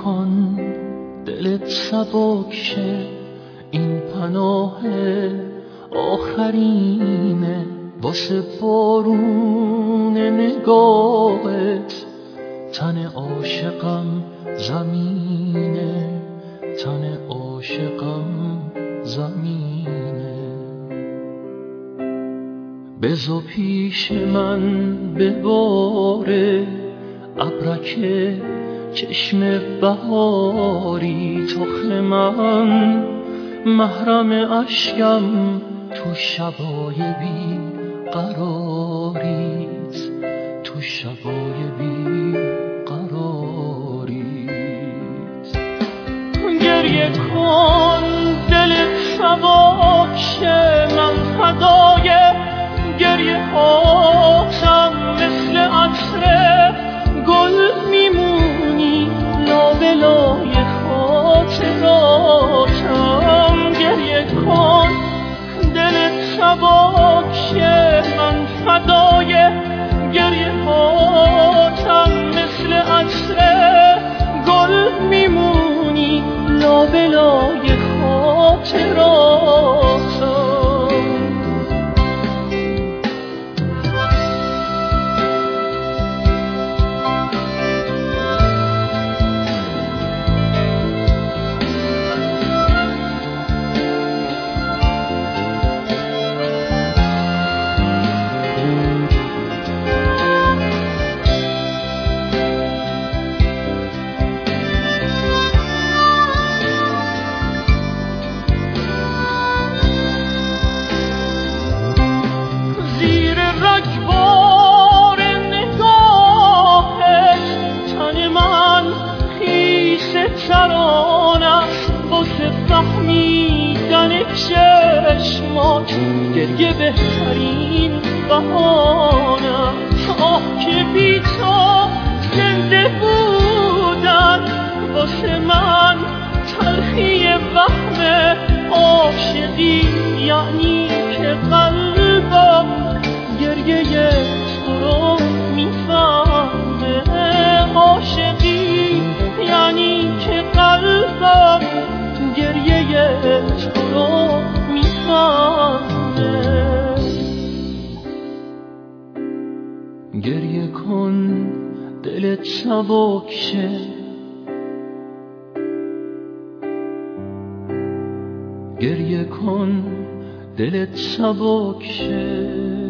کن دلت سبک شه، این پناه آخرینه واسه بارون نگاهت. تن عاشقم زمینه، تن عاشقم زمینه. بزا پیش من بباره ابرک چشم بهاری، تخم من محرم اشکم تو شبای بی قراریت، تو شبای بی قراریت. گریه کن دلت سبک شه، من فدای گریه هاتم، مثل عطر گل میمونی لابلای خاطراتم. گریه کن دلت سبک شه، من فدای گریه هاتم، مثل عطر گل میمونی لابلای خاطراتم. ترانست واسه فهمیدن چشمات، گریه بهترین بهانست. آه که بی تو زنده بودن واسه من تلخی وهم عاشقی، یعنی که قلبم گریه تو رو میفهمه. عاشقی یعنی که قلبم گریه تو رو میفهمه. گریه کن دلت سبک شه، گریه کن دلت سبک شه.